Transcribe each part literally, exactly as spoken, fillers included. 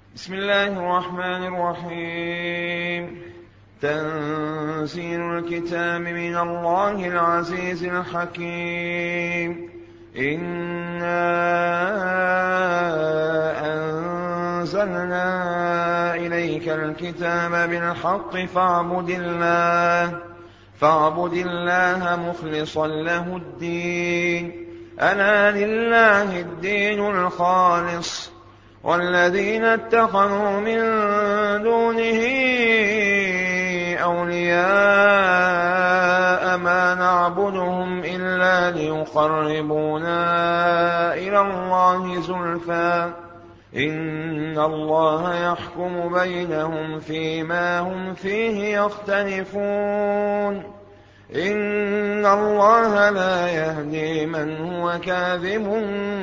بسم الله الرحمن الرحيم. تنزيل الكتاب من الله العزيز الحكيم. إنا أنزلنا إليك الكتاب بالحق فاعبد الله فاعبد الله مخلصا له الدين. ألا لله الدين الخالص والذين اتخذوا من دونه أولياء ما نعبدهم إلا ليقربونا إلى الله زلفى إن الله يحكم بينهم فيما هم فيه يختلفون. إن الله لا يهدي من هو كاذب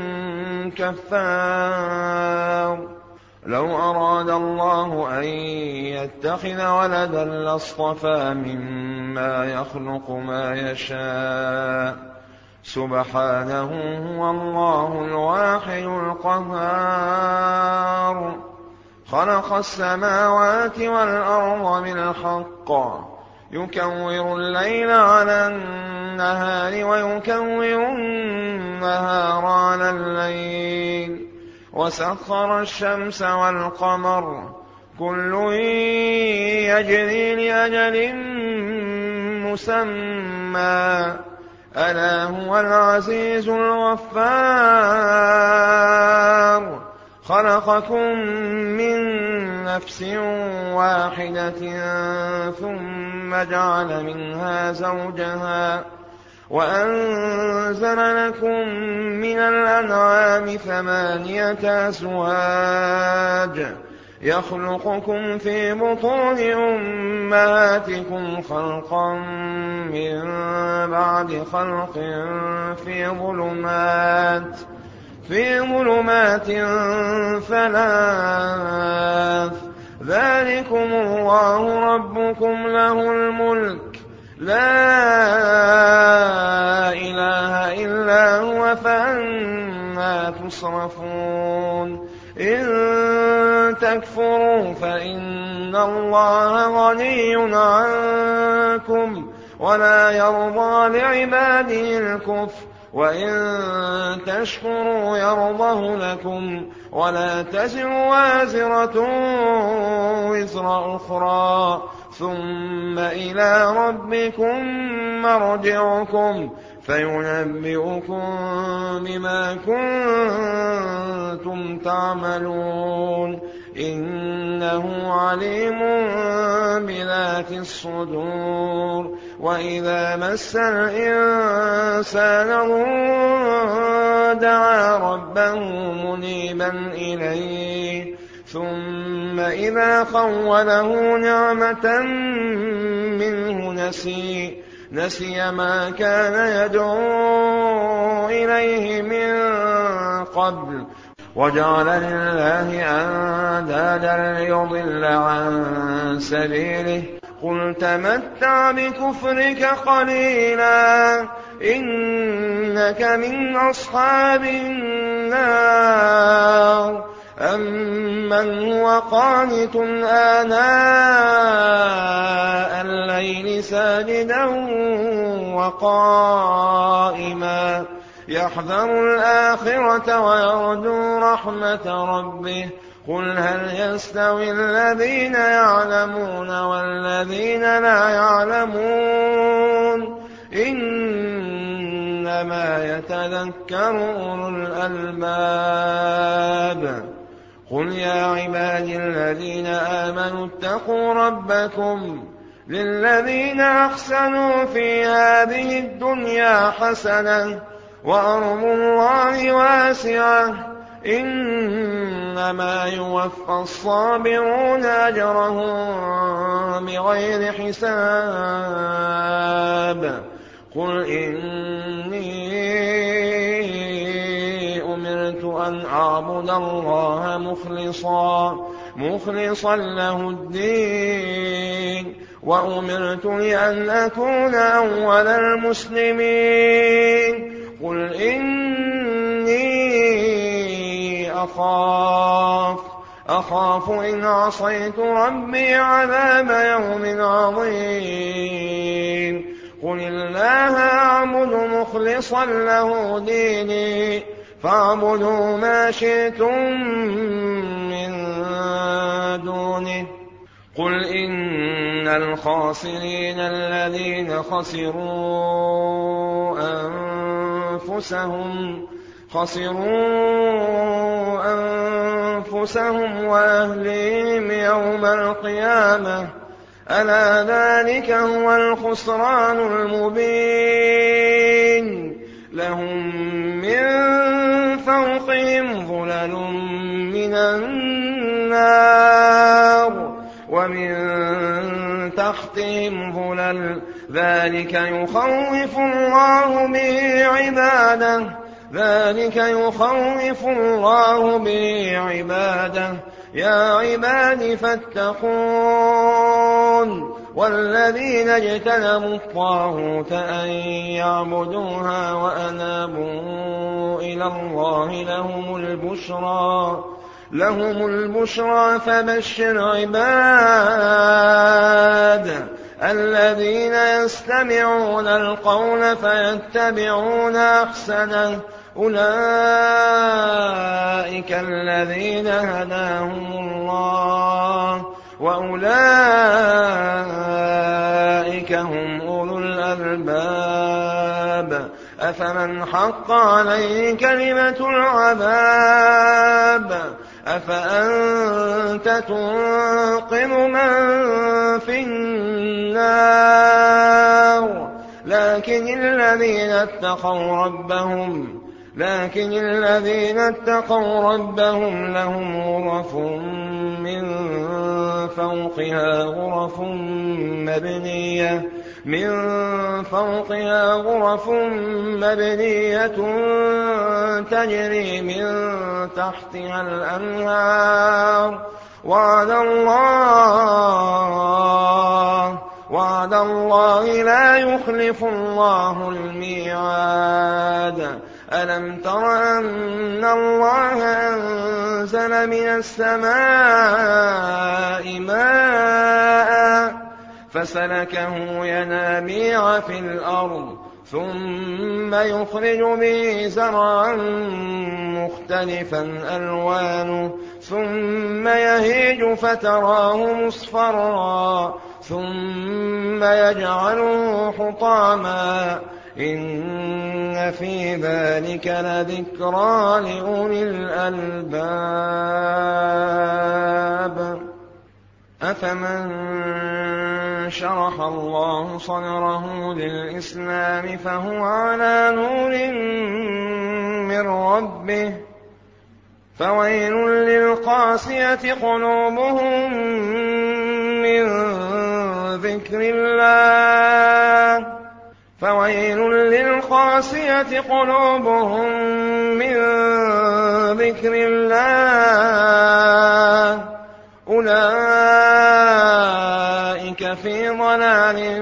كفار. لو أراد الله أن يتخذ ولدا لاصطفى مما يخلق ما يشاء سبحانه هو الله الواحد القهار. خلق السماوات والأرض بالحق يكور الليل على النهار ويكور النهار على الليل وسخر الشمس والقمر كل يجري لأجل مسمى ألا هو العزيز الغفار. خلقكم من نفس واحدة ثم جعل منها زوجها وأنزل لكم من الأنعام ثمانية أزواج يخلقكم في بطون أمهاتكم خلقا من بعد خلق في ظلمات في ظلمات ثلاث ذلكم الله ربكم له الملك لا إله إلا هو فأنى تصرفون. إن تكفروا فإن الله غني عنكم ولا يرضى لعباده الكفر وإن تشكروا يرضه لكم ولا تزر وازرة وزر أخرى ثم إلى ربكم مرجعكم فينبئكم بما كنتم تعملون إنه عليم بذات الصدور. وإذا مس الإنسان ضر دعا ربه منيبا إليه ثم إذا خوله نعمة منه نسي نسي ما كان يدعو إليه من قبل وجعل لله أندادا ليضل عن سبيله قل تمتع بكفرك قليلا إنك من أصحاب النار. أمن هو قانت آناء الليل ساجدا وقائما يحذر الآخرة ويرجو رحمة ربه قل هل يستوي الذين يعلمون والذين لا يعلمون إنما يتذكر أولو الألباب. قل يا عبادي الذين آمنوا اتقوا ربكم للذين أحسنوا في هذه الدنيا حسنة وأرض الله واسعة إنما يوفى الصابرون أجرهم بغير حساب. قل إني أمرت أن أعبد الله مخلصا مخلصا له الدين وأمرت لأن أكون أول المسلمين. قل إني أخاف أخاف إن عصيت ربي عذاب يوم عظيم قل الله أعبد مخلصا له ديني فاعبدوا ما شئتم من دونه قل إن الخاسرين الذين خسروا أنفسهم خسروا أنفسهم وأهليهم يوم القيامة ألا ذلك هو الخسران المبين لهم من فوقهم ظلل من النار ومن تحتهم ظلل ذلك يخوف الله به عباده ذلك يخوف الله به عباده يا عباد فاتقون والذين اجتنبوا الطاغوت أن يعبدوها وأنابوا إلى الله لهم البشرى لهم البشرى فبشر عباد الذين يستمعون القول فيتبعون أحسنه أولئك الذين هداهم الله وأولئك هم أولو الألباب أفمن حق عليه كلمة العذاب أفأنت تنقذ من في النار لكن الذين اتقوا ربهم لكن الذين اتقوا ربهم لهم غرف من فوقها غرف مبنية من فوقها غرف مبنية تجري من تحتها الأنهار وعد الله وعد الله لا يخلف الله الميعاد ألم تر أن الله أنزل من السماء ماء فسلكه ينابيع في الأرض ثم يخرج به زرعا مختلفا ألوانه ثم يهيج فتراه مصفرا ثم يجعله حطاما إن في ذلك لذكرى لأولي الألباب أفمن شرح الله صدره للإسلام فهو على نور من ربه فويل للقاسية قلوبهم من ذكر الله فويل للقاسية قلوبهم من ذكر الله أولئك في ضلال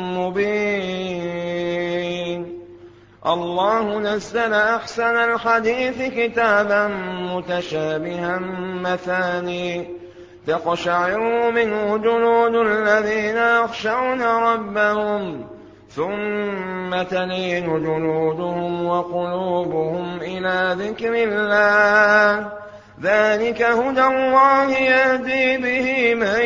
مبين الله نزل أحسن الحديث كتابا متشابها مثاني تقشعر منه جلود الذين يخشون ربهم ثم تلين جلودهم وقلوبهم إلى ذكر الله ذلك هدى الله يهدي به من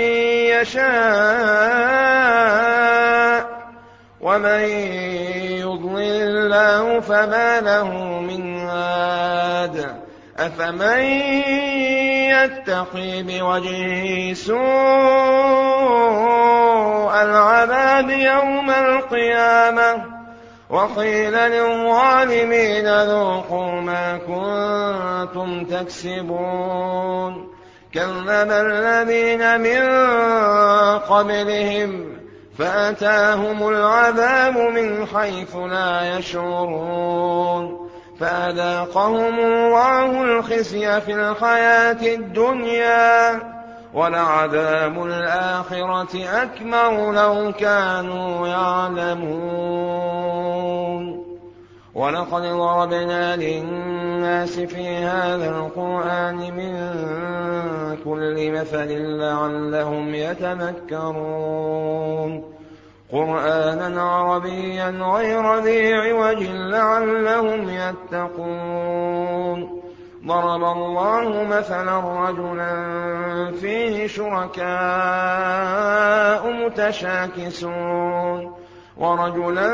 يشاء ومن يضلل الله فما له من هاد أفمن يتقي بوجهه سوء العذاب يوم القيامة وقيل للظالمين ذوقوا ما كنتم تكسبون كذب الذين من قبلهم فأتاهم العذاب من حيث لا يشعرون فأذاقهم الله الخزي في الحياة الدنيا ولعذاب الآخرة أكبر لو كانوا يعلمون ولقد ضربنا للناس في هذا القرآن من بكل مثل لعلهم يتذكرون قرآنا عربيا غير ذي عوج لعلهم يتقون ضرب الله مثلا رجلا فيه شركاء متشاكسون ورجلا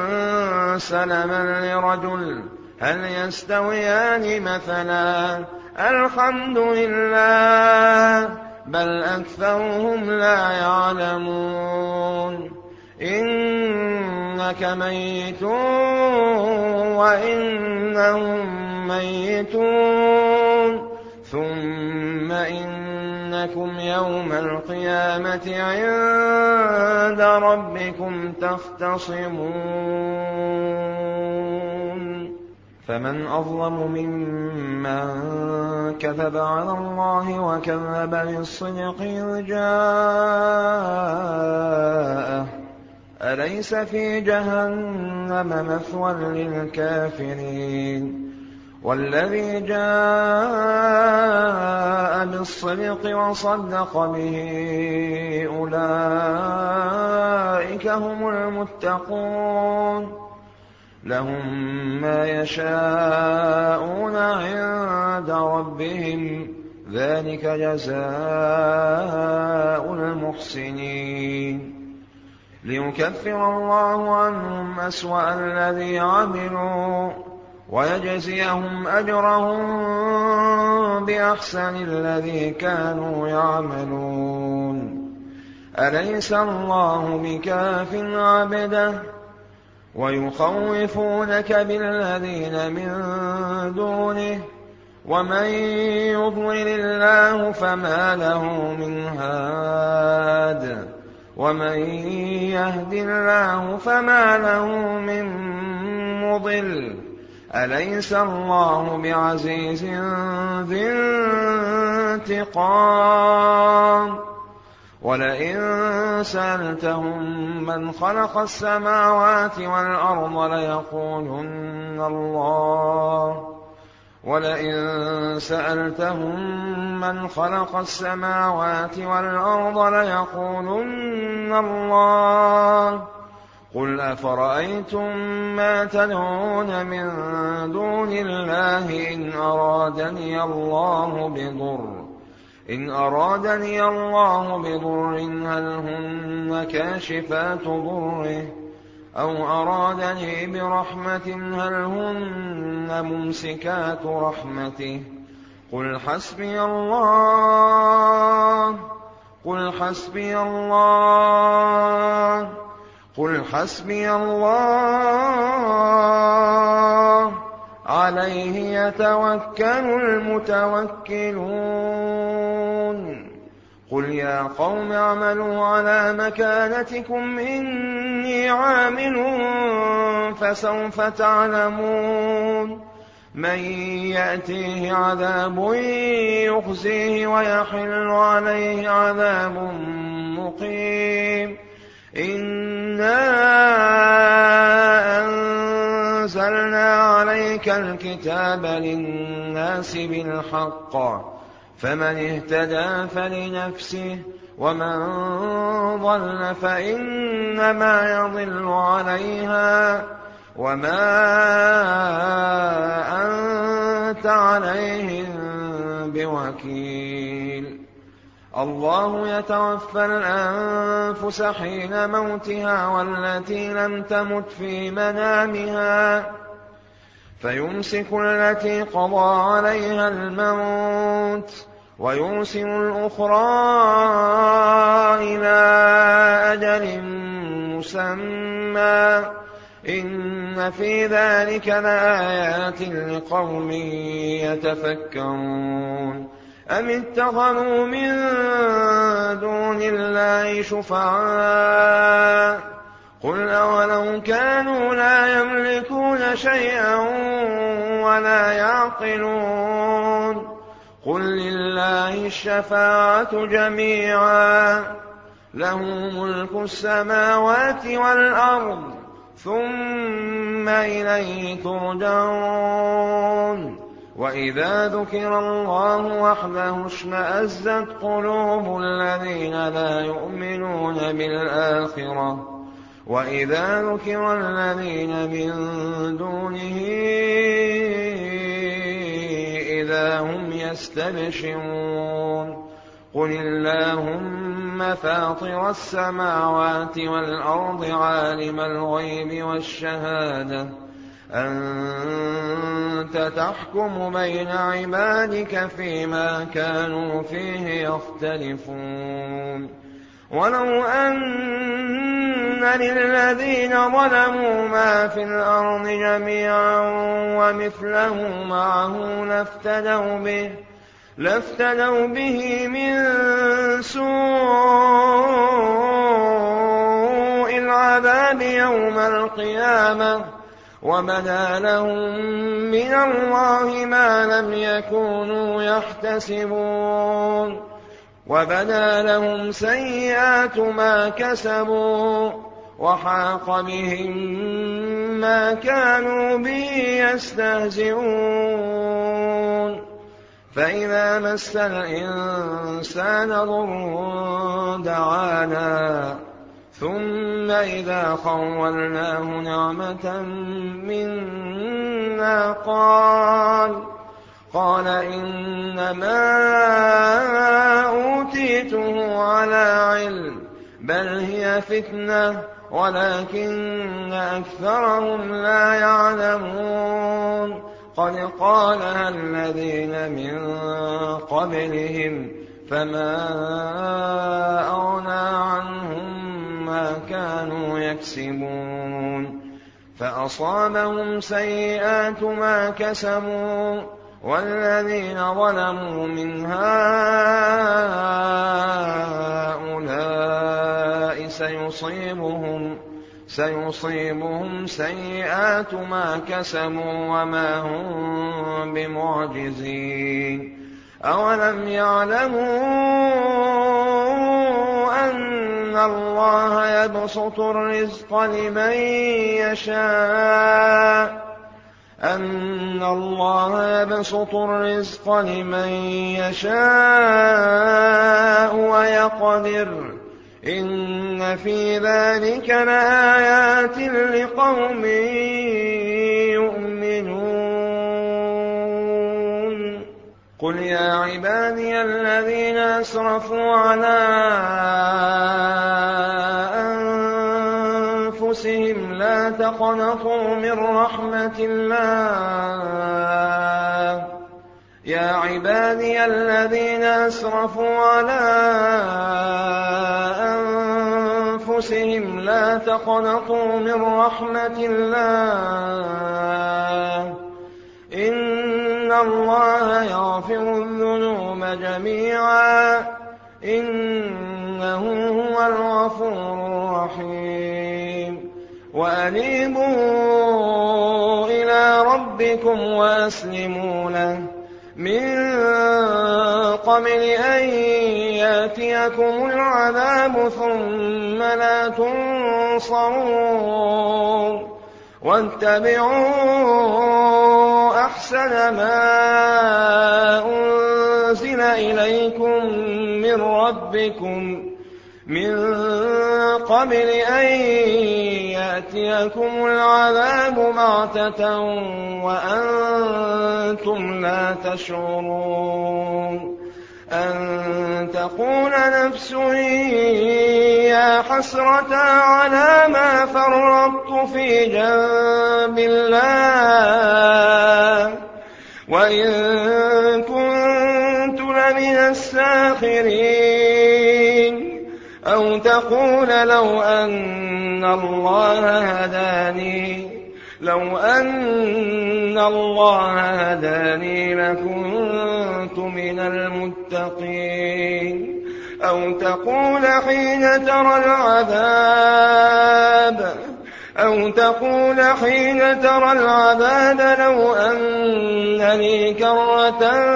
سلما لرجل هل يستويان مثلا الحمد لله بل أكثرهم لا يعلمون إنك ميت وإنهم ميتون ثم إنكم يوم القيامة عند ربكم تختصمون فمن أظلم ممن كذب على الله وكذب بالصدق إذ جاءه أليس في جهنم مثوى للكافرين والذي جاء بالصدق وصدق به أولئك هم المتقون لهم ما يشاءون عند ربهم ذلك جزاء المحسنين ليكفر الله عنهم أسوأ الذي عملوا ويجزيهم أجرهم بأحسن الذي كانوا يعملون أليس الله بكاف عبده ويخوفونك بالذين من دونه ومن يضلل الله فما له من هاد ومن يهد الله فما له من مضل أليس الله بعزيز ذي انتقام ولئن سألتهم من خلق السماوات والأرض ليقولن الله ولئن سألتهم من خلق السماوات والأرض ليقولن الله قل أفرأيتم ما تدعون من دون الله إن أرادني الله بضر إن أرادني الله بضر هل هن كاشفات ضره أو أرادني برحمة هل هن ممسكات رحمته قل حسبي الله قل حسبي الله قل حسبي الله عليه يتوكل المتوكلون قل يا قوم اعملوا على مكانتكم إني عامل فسوف تعلمون من يأتيه عذاب يخزيه ويحل عليه عذاب مقيم إنا أنزلنا عليك الكتاب للناس بالحق فمن اهتدى فلنفسه ومن ضل فإنما يضل عليها وما أنت عليهم بوكيل الله يتوفى الأنفس حين موتها والتي لم تمت في منامها فيمسك التي قضى عليها الموت ويرسل الأخرى إلى أجل مسمى إن في ذلك لآيات لقوم يتفكرون أم اتخذوا من دون الله شفعاء قل أولو كانوا لا يملكون شيئا ولا يعقلون قل لله الشفاعة جميعا له ملك السماوات والأرض ثم إليه ترجعون وإذا ذكر الله وحده اشمأزت قلوب الذين لا يؤمنون بالآخرة وإذا ذكر الذين من دونه إذا هم يستبشرون قل اللهم فاطر السماوات والأرض عالم الغيب والشهادة أنت تحكم بين عبادك فيما كانوا فيه يختلفون ولو أن للذين ظلموا ما في الأرض جميعا ومثله معه لافتدوا به لافتدوا به من سوء العذاب يوم القيامة وبدا لهم من الله ما لم يكونوا يحتسبون وبدا لهم سيئات ما كسبوا وحاق بهم ما كانوا به يستهزئون فإذا مس الإنسان ضر دعانا ثم إذا خولناه نعمة منا قال قال إنما أوتيته على علم بل هي فتنة ولكن أكثرهم لا يعلمون قد قالها الذين من قبلهم فما أغنى عنهم ما كانوا يكسبون فأصابهم سيئات ما كسبوا والذين ظلموا من هؤلاء سيصيبهم سيصيبهم سيئات ما كسبوا وما هم بمعجزين أولم يعلموا أن الله يبسط الرزق لمن يشاء أن الله يبسط الرزق لمن يشاء ويقدر إن في ذلك لآيات لقوم يؤمنون قل يا عبادي الذين أسرفوا على أنفسهم لا تقنطوا من رحمة الله يا عبادي الذين أسرفوا على أنفسهم لا تقنطوا من رحمة الله إن الله يغفر الذنوب جميعا إنه هو الغفور الرحيم وأنيبوا إلى ربكم وأسلموا له من قبل أن يأتيكم العذاب ثم لا تنصرون واتبعوا أحسن ما أنزل إليكم من ربكم من قبل أن يأتيكم العذاب بغتة وأنتم لا تشعرون أن تقول نفس يا حسرة على ما فرطت في جنب الله وإن كنت لمن الساخرين أو تقول لو أن الله هداني لو أن الله هداني لكنت من المتقين أو تقول حين ترى العذاب أو تقول حين ترى العذاب لو أن لي كرة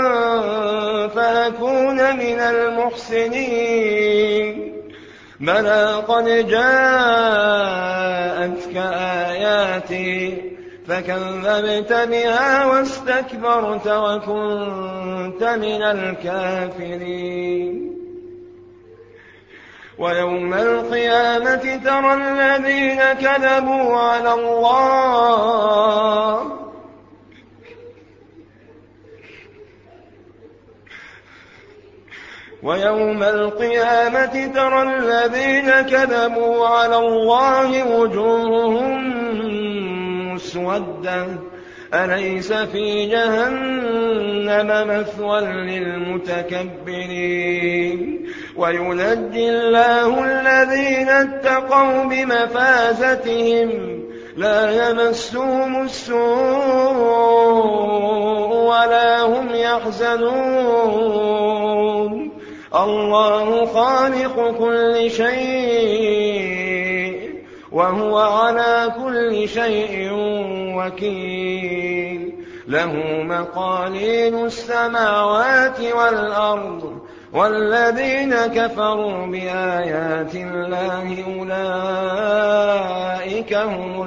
فأكون من المحسنين بلى قد جاءتك آياتي فكذبت بها واستكبرت وكنت من الكافرين. ويوم القيامة ترى الذين كذبوا على الله ويوم القيامة ترى الذين كذبوا على الله وجوههم مسودة أليس في جهنم مثوى للمتكبرين. وينجي الله الذين اتقوا بمفازتهم لا يمسهم السوء ولا هم يحزنون. الله خالق كل شيء وهو على كل شيء وكيل. له مقاليد السماوات والأرض والذين كفروا بآيات الله أولئك هم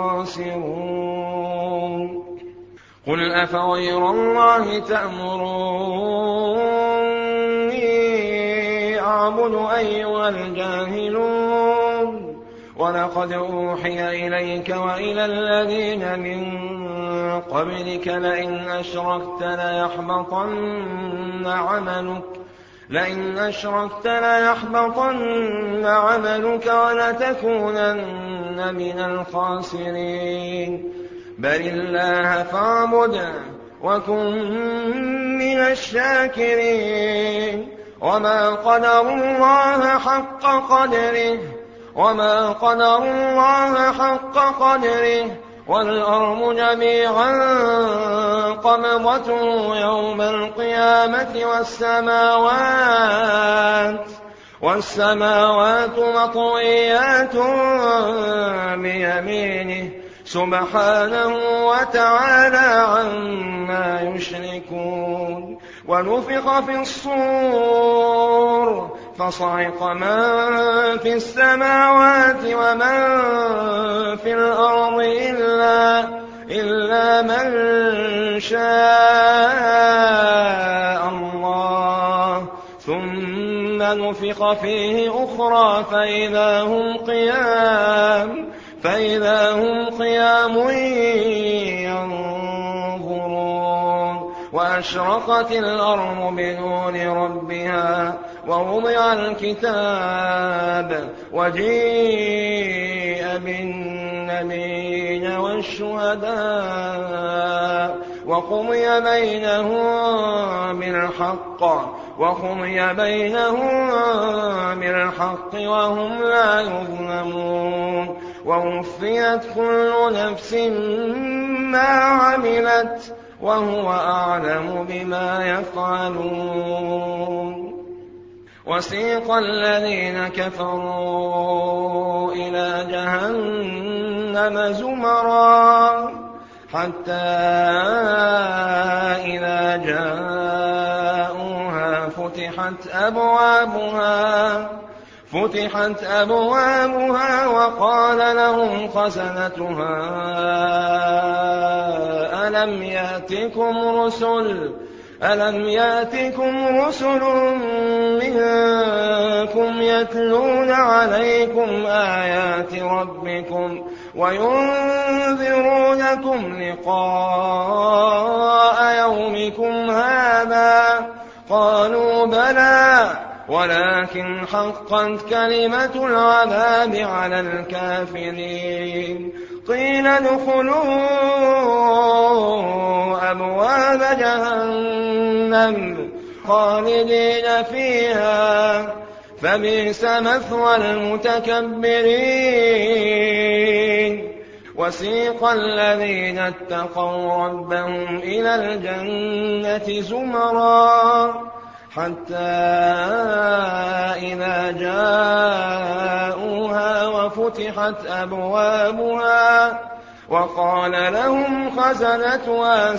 الخاسرون. قل أفغير الله تأمروني أعبد أيها الجاهلون. ولقد أوحي إليك وإلى الذين من قبلك لئن أشركت ليحبطن عملك لئن أشركت ليحبطن عملك ولتكونن من الخاسرين. بل الله فاعبد وكن من الشاكرين. وما قدروا الله حق قدره وما قدروا الله حق قدره والأرض جميعا قبضته يوم القيامة والسماوات والسماوات مطويات بيمينه سبحانه وتعالى عما يشركون. ونفخ في الصور فصعق من في السماوات ومن في الأرض إلا, إلا من شاء الله ثم نفخ فيه أخرى فإذا هم قيام فإذا هم قيام ينظرون. وأشرقت الأرض بنور ربها ووضع الكتاب وجيء بالنبيين والشهداء وقضي بينهم بالحق وقضي بينهم بالحق وهم لا يظلمون. ووفيت كل نفس ما عملت وهو أعلم بما يفعلون. وسيق الذين كفروا إلى جهنم زمرا حتى إذا جاءوها فتحت أبوابها فتحت أبوابها وقال لهم خزنتها ألم يأتكم رسل ألم يأتكم رسل منكم يتلون عليكم آيات ربكم وينذرونكم لقاء يومكم هذا قالوا بلى ولكن حقت كلمة العذاب على الكافرين. قيل ادخلوا أبواب جهنم خالدين فيها فبئس مثوى المتكبرين. وسيق الذين اتقوا ربهم إلى الجنة زمرا حتى إذا جاءوها وفتحت أبوابها وقال لهم خزنتها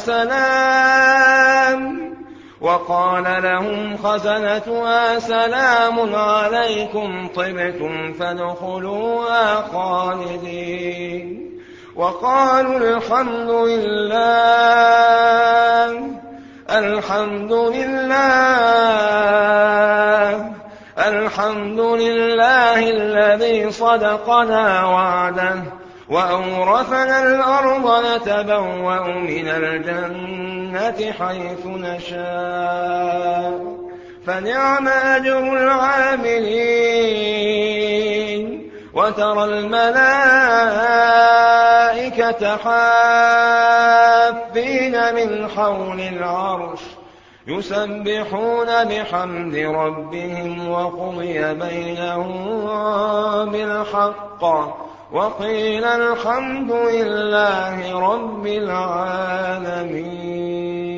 سلام وقال لهم خزنتها سلام عليكم طبتم فادخلوها خالدين. وقالوا الحمد لله الحمد لله الحمد لله الذي صدقنا وعده وأورثنا الأرض نتبوأ من الجنة حيث نشاء فنعم أجر العاملين وترى الملائكة حافين من حول العرش يسبحون بحمد ربهم وقضي بينهم بالحق وقيل الحمد لله رب العالمين.